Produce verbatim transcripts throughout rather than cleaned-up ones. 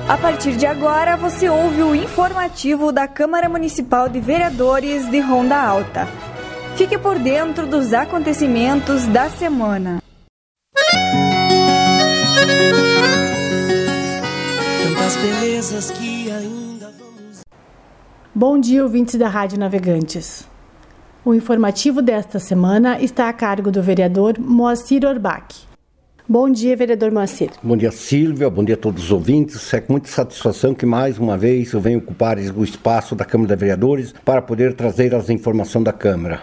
A partir de agora, você ouve o informativo da Câmara Municipal de Vereadores de Ronda Alta. Fique por dentro dos acontecimentos da semana. Tantas belezas que ainda vamos... Bom dia, ouvintes da Rádio Navegantes. O informativo desta semana está a cargo do vereador Moacir Orbach. Bom dia, vereador Moacir. Bom dia, Silvia. Bom dia a todos os ouvintes. É com muita satisfação que mais uma vez eu venho ocupar o espaço da Câmara de Vereadores para poder trazer as informações da Câmara.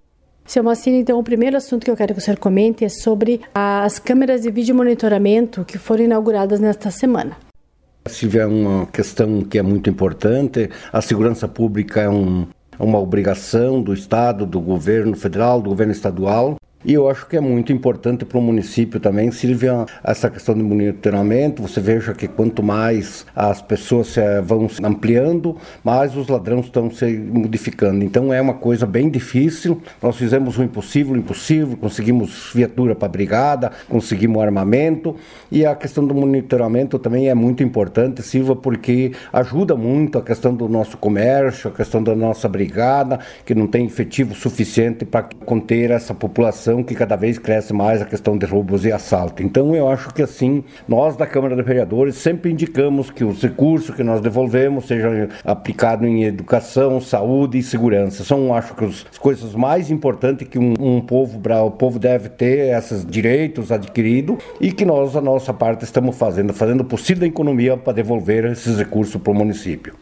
Seu Moacir, então o primeiro assunto que eu quero que o senhor comente é sobre as câmeras de vídeo monitoramento que foram inauguradas nesta semana. Silvia, é uma questão que é muito importante. A segurança pública é um, uma obrigação do Estado, do governo federal, do governo estadual. E eu acho que é muito importante para o município também, Silvia, essa questão de monitoramento. Você veja que quanto mais as pessoas se, vão se ampliando, mais os ladrões estão se modificando. Então é uma coisa bem difícil. Nós fizemos o impossível, o impossível, conseguimos viatura para a brigada, conseguimos armamento. E a questão do monitoramento também é muito importante, Silvia, porque ajuda muito a questão do nosso comércio, a questão da nossa brigada, que não tem efetivo suficiente para conter essa população que cada vez cresce mais a questão de roubos e assalto. Então eu acho que assim, nós da Câmara de Vereadores sempre indicamos que os recursos que nós devolvemos sejam aplicados em educação, saúde e segurança. São, acho que, as coisas mais importantes que um, um povo, o povo deve ter, esses direitos adquiridos, e que nós, a nossa parte, estamos fazendo, fazendo o possível da economia para devolver esses recursos para o município.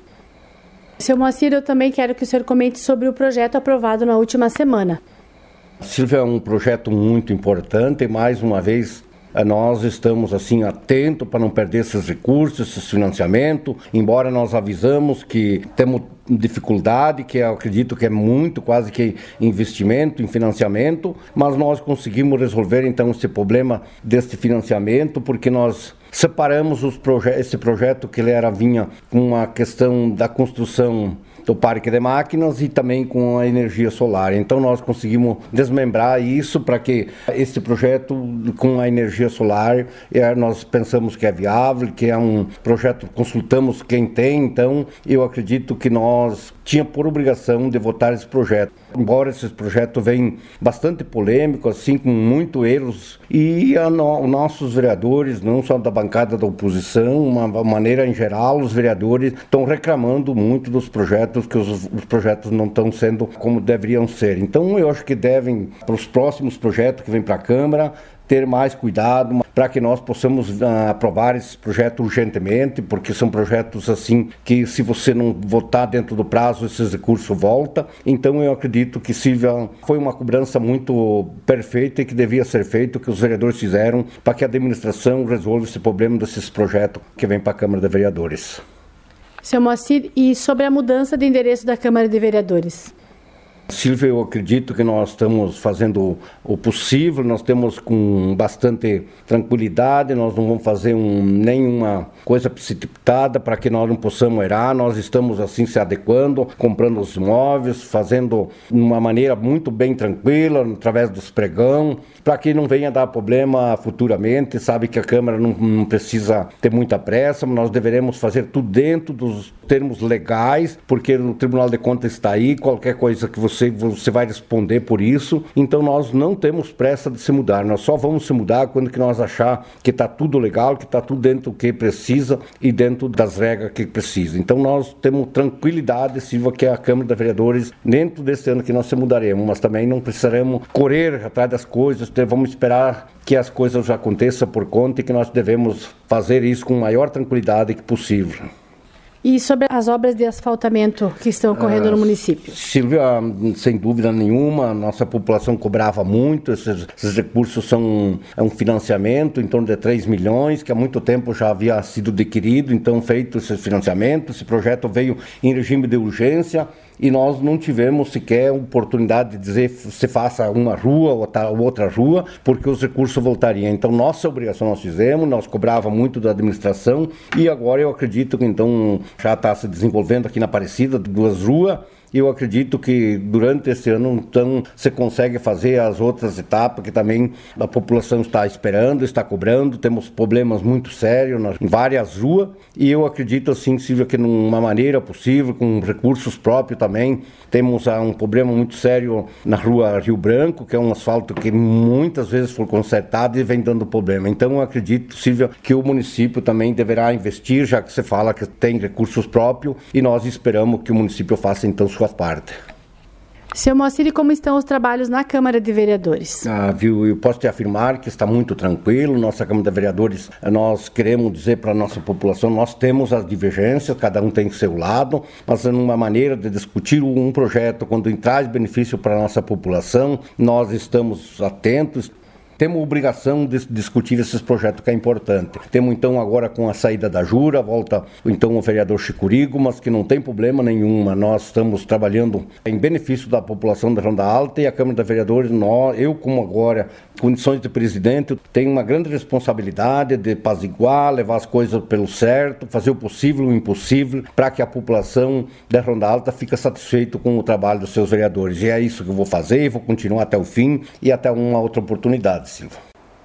Seu Moacir, eu também quero que o senhor comente sobre o projeto aprovado na última semana. Silvia, é um projeto muito importante e, mais uma vez, nós estamos assim atentos para não perder esses recursos, esses financiamentos, embora nós avisamos que temos dificuldade, que eu acredito que é muito, quase que investimento em financiamento, mas nós conseguimos resolver então esse problema deste financiamento, porque nós separamos os proje- esse projeto que ele era, vinha com a questão da construção do parque de máquinas e também com a energia solar. Então nós conseguimos desmembrar isso para que esse projeto com a energia solar, é, nós pensamos que é viável, que é um projeto, consultamos quem tem, então eu acredito que nós tínhamos por obrigação de votar esse projeto. Embora esse projeto venha bastante polêmico, assim, com muitos erros, e a no, nossos vereadores, não só da bancada da oposição, uma maneira em geral, os vereadores estão reclamando muito dos projetos, que os, os projetos não estão sendo como deveriam ser. Então eu acho que devem, para os próximos projetos que vêm para a Câmara, ter mais cuidado para que nós possamos uh, aprovar esses projetos urgentemente, porque são projetos assim que, se você não votar dentro do prazo, esses recursos voltam. Então eu acredito que, Silvia, foi uma cobrança muito perfeita e que devia ser feito, que os vereadores fizeram, para que a administração resolva esse problema desses projetos que vêm para a Câmara de Vereadores. Seu Moacir, e sobre a mudança de endereço da Câmara de Vereadores? Silvia, eu acredito que nós estamos fazendo o possível, nós temos com bastante tranquilidade, nós não vamos fazer um, nenhuma coisa precipitada para que nós não possamos errar, nós estamos assim se adequando, comprando os imóveis, fazendo de uma maneira muito bem tranquila, através dos pregão, para que não venha dar problema futuramente. Sabe que a Câmara não, não precisa ter muita pressa, mas nós deveremos fazer tudo dentro dos termos legais, porque o Tribunal de Contas está aí, qualquer coisa que você Você, você vai responder por isso. Então nós não temos pressa de se mudar, nós só vamos se mudar quando que nós achar que está tudo legal, que está tudo dentro do que precisa e dentro das regras que precisa. Então nós temos tranquilidade, Silvia, que a Câmara de Vereadores, dentro desse ano que nós se mudaremos, mas também não precisaremos correr atrás das coisas, vamos esperar que as coisas já aconteçam por conta e que nós devemos fazer isso com a maior tranquilidade que possível. E sobre as obras de asfaltamento que estão ocorrendo uh, no município? Silvia, sem dúvida nenhuma, nossa população cobrava muito, esses, esses recursos são é um financiamento em torno de três milhões, que há muito tempo já havia sido adquirido, então feito esse financiamento, esse projeto veio em regime de urgência, e nós não tivemos sequer oportunidade de dizer se faça uma rua ou outra rua, porque os recursos voltariam. Então, nossa obrigação nós fizemos, nós cobrava muito da administração, e agora eu acredito que então já está se desenvolvendo aqui na Aparecida duas ruas, e eu acredito que durante esse ano, então, você consegue fazer as outras etapas que também a população está esperando, está cobrando. Temos problemas muito sérios nas, em várias ruas, e eu acredito, assim, Silvia, que numa maneira possível, com recursos próprios também. Temos uh, um problema muito sério na rua Rio Branco, que é um asfalto que muitas vezes foi consertado e vem dando problema. Então, eu acredito, Silvia, que o município também deverá investir, já que você fala que tem recursos próprios, e nós esperamos que o município faça, então, sua parte. Seu Moacir, como estão os trabalhos na Câmara de Vereadores? Ah, viu, eu posso te afirmar que está muito tranquilo. Nossa Câmara de Vereadores, nós queremos dizer para a nossa população, nós temos as divergências, cada um tem seu lado, mas numa maneira de discutir um projeto quando traz benefício para a nossa população, nós estamos atentos. Temos obrigação de discutir esses projetos que é importante. Temos então agora com a saída da Jura, volta então o vereador Chicurigo, mas que não tem problema nenhuma. Nós estamos trabalhando em benefício da população da Ronda Alta, e a Câmara de Vereadores, nós, eu como agora, condições de presidente, tenho uma grande responsabilidade de apaziguar, levar as coisas pelo certo, fazer o possível e o impossível para que a população da Ronda Alta fique satisfeita com o trabalho dos seus vereadores. E é isso que eu vou fazer, e vou continuar até o fim e até uma outra oportunidade. Silva.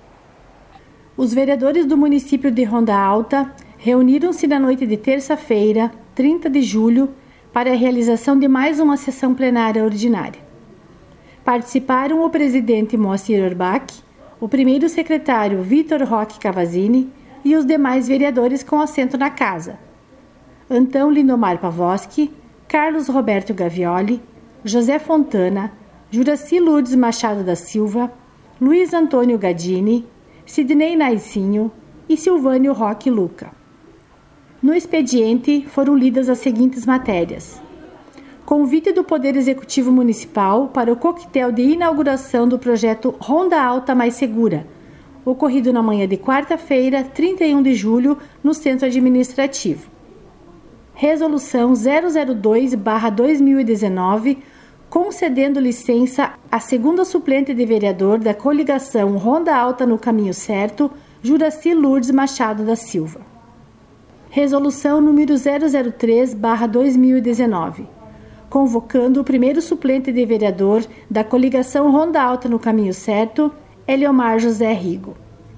Os vereadores do município de Ronda Alta reuniram-se na noite de terça-feira, trinta de julho, para a realização de mais uma sessão plenária ordinária. Participaram o presidente Moacir Orbach, o primeiro secretário Vitor Roque Cavazzini e os demais vereadores com assento na casa: Antão Lindomar Pavoski, Carlos Roberto Gavioli, José Fontana, Juraci Lourdes Machado da Silva, Luiz Antônio Gadini, Sidney Naicinho e Silvânio Roque Luca. No expediente foram lidas as seguintes matérias: convite do Poder Executivo Municipal para o coquetel de inauguração do projeto Ronda Alta Mais Segura, ocorrido na manhã de quarta-feira, trinta e um de julho, no Centro Administrativo. Resolução zero zero dois barra dois mil e dezenove, concedendo licença à segunda suplente de vereador da coligação Ronda Alta no Caminho Certo, Juraci Lourdes Machado da Silva. Resolução número zero zero três barra dois mil e dezenove, convocando o primeiro suplente de vereador da coligação Ronda Alta no Caminho Certo, Eliomar José Rigo.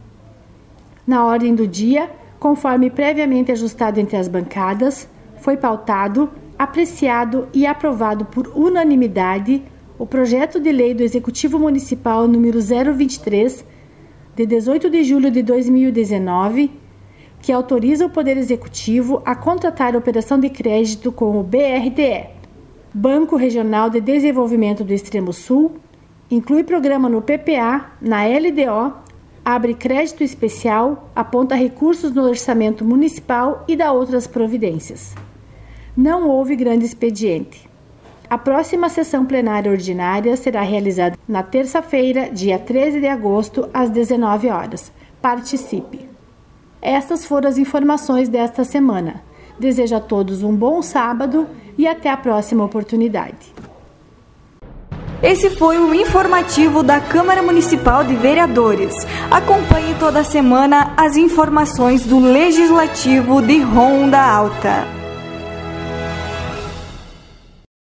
Na ordem do dia, conforme previamente ajustado entre as bancadas, foi pautado, apreciado e aprovado por unanimidade o projeto de lei do Executivo Municipal número zero vinte e três, de dezoito de julho de dois mil e dezenove, que autoriza o Poder Executivo a contratar a operação de crédito com o B R D E, Banco Regional de Desenvolvimento do Extremo Sul, inclui programa no P P A, na L D O, abre crédito especial, aponta recursos no orçamento municipal e dá outras providências. Não houve grande expediente. A próxima sessão plenária ordinária será realizada na terça-feira, dia treze de agosto, às dezenove horas. Participe! Estas foram as informações desta semana. Desejo a todos um bom sábado e até a próxima oportunidade. Esse foi o informativo da Câmara Municipal de Vereadores. Acompanhe toda semana as informações do Legislativo de Ronda Alta.